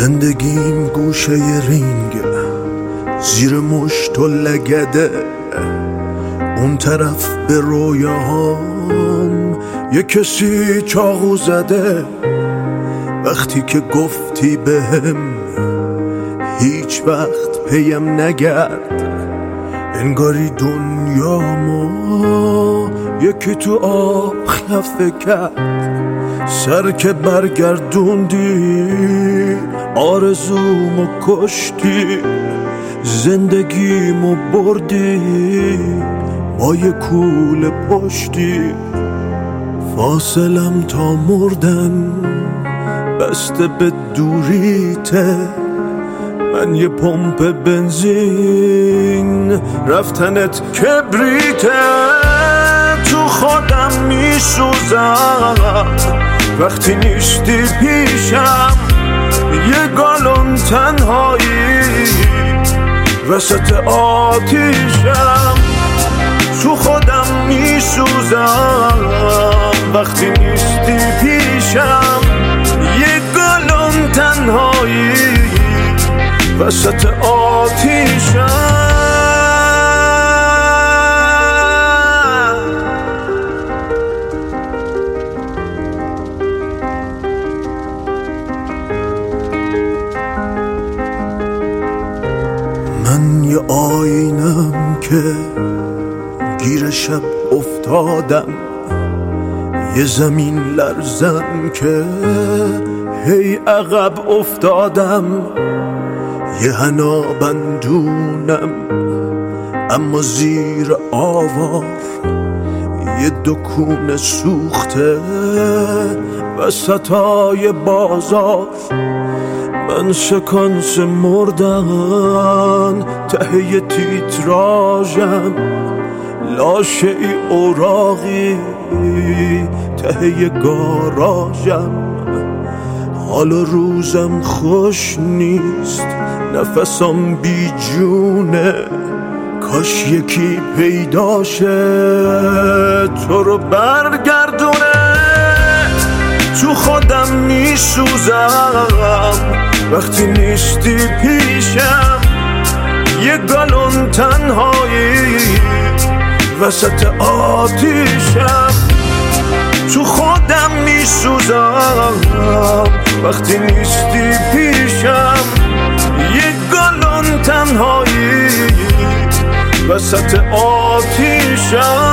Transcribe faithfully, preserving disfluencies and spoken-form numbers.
زندگیم گوشه رینگ، زیر مشت و لگده، اون طرف به رویاهام یه کسی چاقو زده. وقتی که گفتی بهم هیچ وقت پیم نگرد، انگاری دنیامو یکی تو آب خفه کرد. سر که برگردوندی آرزومو کشتی، زندگیمو بردی با یه کوله پشتی. فاصلم تا مردن بسته به دوریته، من یه پمپ بنزین رفتنت کبریته. تو خودم میسوزم وقتی نیستی پیشم، یه گالون تنهایی وسط آتیشم. تو خودم میسوزم وقتی نیستی پیشم، یه گالون تنهایی وسط آتیشم. من یه آینم که گیر شب افتادم، یه زمین لرزم که هی عقب افتادم. یه حنا بندونم اما زیر آوار، یه دکون سوخته وسطای بازار. من سکانس مردن ته تیتراژم، لاشه ای اوراقی ته گاراژم. حال و روزم خوش نیست، نفسم بی جونه، کاش یکی پیداشه تو رو برگردونه. تو خودم میسوزم وقتی نیستی پیشم، یه گالون تنهایی وسط آتیشم. تو خودم میسوزم وقتی نیستی پیشم، یه گالون تنهایی وسط آتیشم.